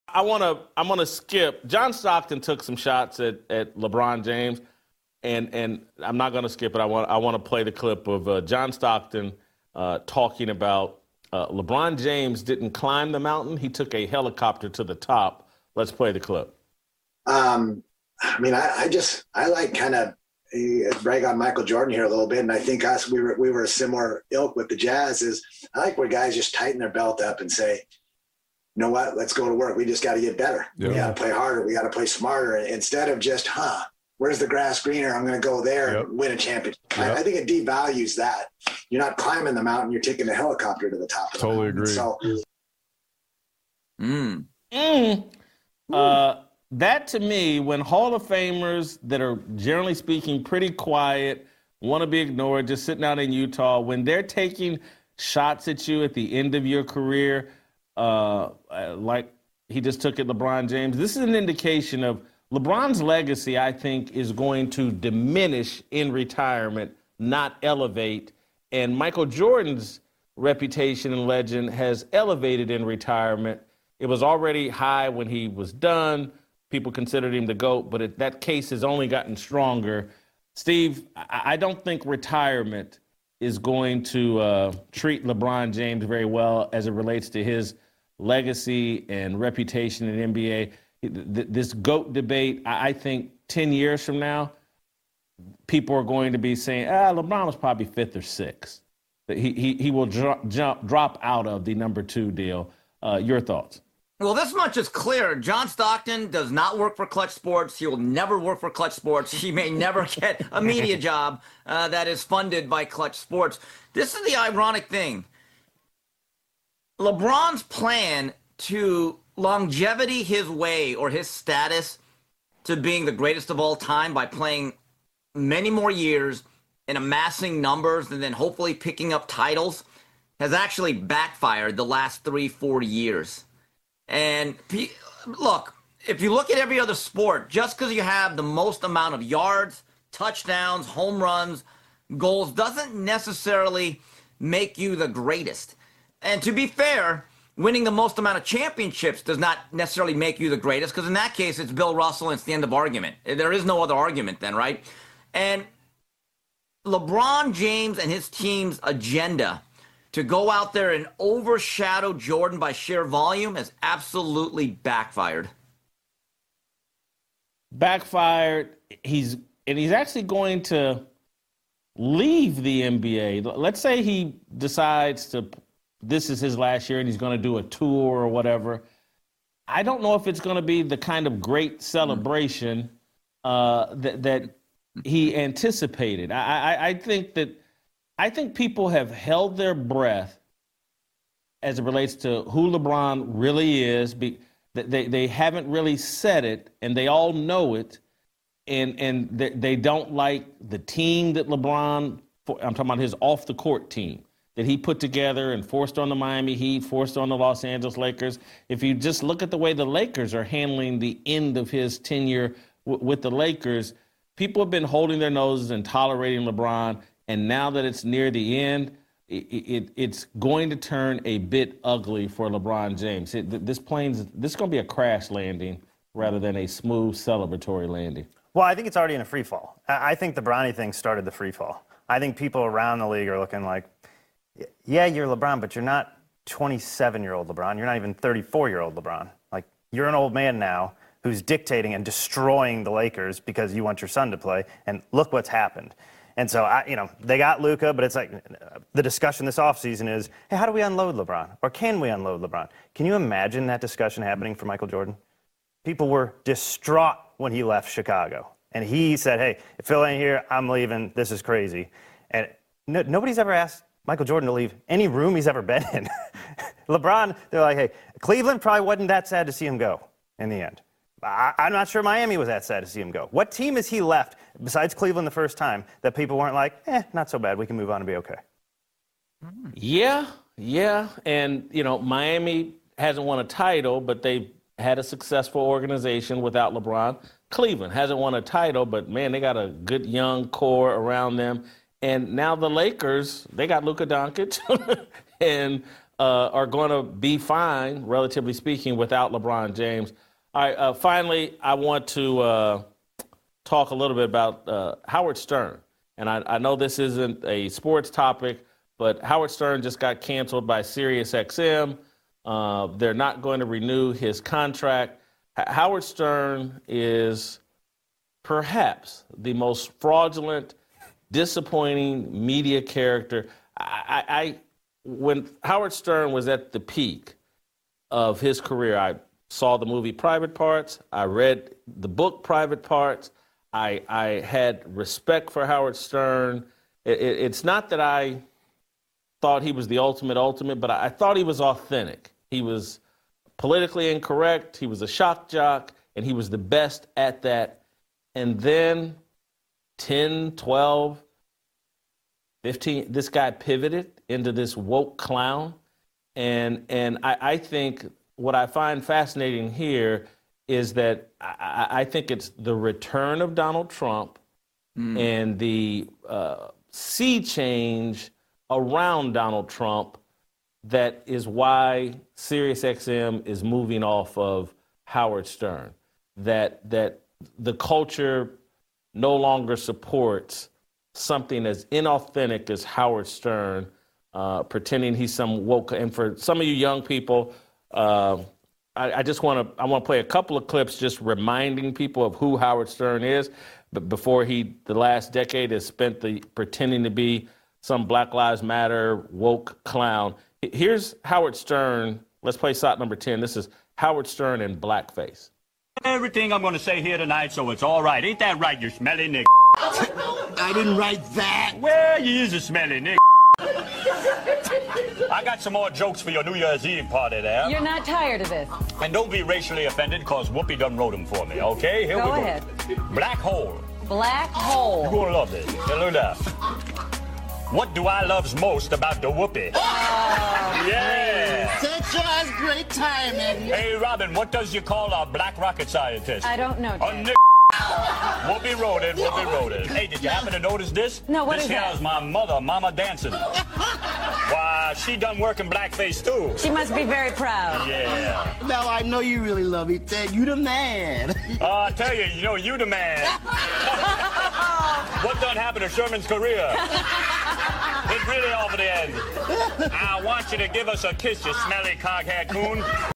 I'm gonna skip. John Stockton took some shots at LeBron James, and I'm not gonna skip it. I want to play the clip of John Stockton talking about LeBron James didn't climb the mountain. He took a helicopter to the top. Let's play the clip. I mean, I like kind of brag on Michael Jordan here a little bit, and I think we were a similar ilk with the Jazz. Is I like where guys just tighten their belt up and say, you know what, let's go to work. We just got to get better. Yeah. We got to play harder. We got to play smarter instead of just, where's the grass greener? I'm going to go there and win a championship. Yep. I think it devalues that. You're not climbing the mountain. You're taking a helicopter to the top of the mountain. Agree. So, that to me, when Hall of Famers that are generally speaking pretty quiet, want to be ignored, just sitting out in Utah, when they're taking shots at you at the end of your career, like he just took at LeBron James, this is an indication of LeBron's legacy, I think, is going to diminish in retirement, not elevate. And Michael Jordan's reputation and legend has elevated in retirement. It was already high when he was done. People considered him the GOAT, but that case has only gotten stronger. Steve, I don't think retirement is going to treat LeBron James very well as it relates to his legacy and reputation in the NBA. This GOAT debate, I think 10 years from now, people are going to be saying, LeBron was probably fifth or sixth. He will drop out of the number 2 deal. Your thoughts? Well, this much is clear. John Stockton does not work for Clutch Sports. He will never work for Clutch Sports. He may never get a media job that is funded by Clutch Sports. This is the ironic thing. LeBron's plan to longevity his way or his status to being the greatest of all time by playing many more years and amassing numbers and then hopefully picking up titles has actually backfired the last 3-4 years. And look, if you look at every other sport, just because you have the most amount of yards, touchdowns, home runs, goals, doesn't necessarily make you the greatest. And to be fair, winning the most amount of championships does not necessarily make you the greatest, because in that case, it's Bill Russell and it's the end of argument. There is no other argument then, right? And LeBron James and his team's agenda to go out there and overshadow Jordan by sheer volume has absolutely backfired. Backfired. He's actually going to leave the NBA. Let's say he decides this is his last year and he's going to do a tour or whatever. I don't know if it's going to be the kind of great celebration that he anticipated. I think people have held their breath as it relates to who LeBron really is. They haven't really said it, and they all know it, and they don't like the team that LeBron, I'm talking about his off-the-court team, that he put together and forced on the Miami Heat, forced on the Los Angeles Lakers. If you just look at the way the Lakers are handling the end of his tenure with the Lakers, people have been holding their noses and tolerating LeBron. And now that it's near the end, it's going to turn a bit ugly for LeBron James. This is going to be a crash landing rather than a smooth celebratory landing. Well, I think it's already in a free fall. I think the Bronny thing started the free fall. I think people around the league are looking like, yeah, you're LeBron, but you're not 27-year-old LeBron. You're not even 34-year-old LeBron. Like, you're an old man now who's dictating and destroying the Lakers because you want your son to play, and look what's happened. And so, they got Luka, but it's like the discussion this offseason is, hey, how do we unload LeBron? Or can we unload LeBron? Can you imagine that discussion happening for Michael Jordan? People were distraught when he left Chicago. And he said, hey, if Phil ain't here, I'm leaving. This is crazy. And nobody's ever asked Michael Jordan to leave any room he's ever been in. LeBron, they're like, hey, Cleveland probably wasn't that sad to see him go in the end. I'm not sure Miami was that sad to see him go. What team has he left, besides Cleveland the first time, that people weren't like, not so bad, we can move on and be okay? Yeah. And, Miami hasn't won a title, but they've had a successful organization without LeBron. Cleveland hasn't won a title, but, man, they got a good young core around them. And now the Lakers, they got Luka Doncic. And are going to be fine, relatively speaking, without LeBron James. All right, finally, I want to talk a little bit about Howard Stern. And I know this isn't a sports topic, but Howard Stern just got canceled by SiriusXM. They're not going to renew his contract. Howard Stern is perhaps the most fraudulent, disappointing media character. When Howard Stern was at the peak of his career, I saw the movie Private Parts. I read the book Private Parts. I had respect for Howard Stern. It's not that I thought he was the ultimate, but I thought he was authentic. He was politically incorrect. He was a shock jock, and he was the best at that. And then 10, 12, 15, this guy pivoted into this woke clown. And I think what I find fascinating here is that I think it's the return of Donald Trump and the sea change around Donald Trump that is why SiriusXM is moving off of Howard Stern. That the culture no longer supports something as inauthentic as Howard Stern, pretending he's some woke. And for some of you young people, I just want to play a couple of clips just reminding people of who Howard Stern is. But before the last decade has spent pretending to be some Black Lives Matter woke clown. Here's Howard Stern. Let's play shot number 10. This is Howard Stern in blackface. Everything I'm going to say here tonight, so it's all right. Ain't that right, you smelly nigga? I didn't write that. Well, you is a smelly nigga. I got some more jokes for your New Year's Eve party there. You're not tired of this. And don't be racially offended, because Whoopi done wrote them for me, okay? Here we go. ahead. Black hole. Black hole. You're going to love this. Hey, look at that. What do I loves most about the Whoopi? Yeah. Such a great timing. Hey, Robin, what does you call a black rocket scientist? I don't know, A Dad. nigga. Whoopi wrote it, Whoopi wrote it. Hey, did you happen to notice this? No, what this is here that? is my mother, Mama Dancing. Why, she done work in blackface, too. She must be very proud. Yeah. Now I know you really love me, Ted. You the man. I tell you, you the man. What done happened to Sherman's career? It's really over the end. I want you to give us a kiss, you smelly cog-haired coon.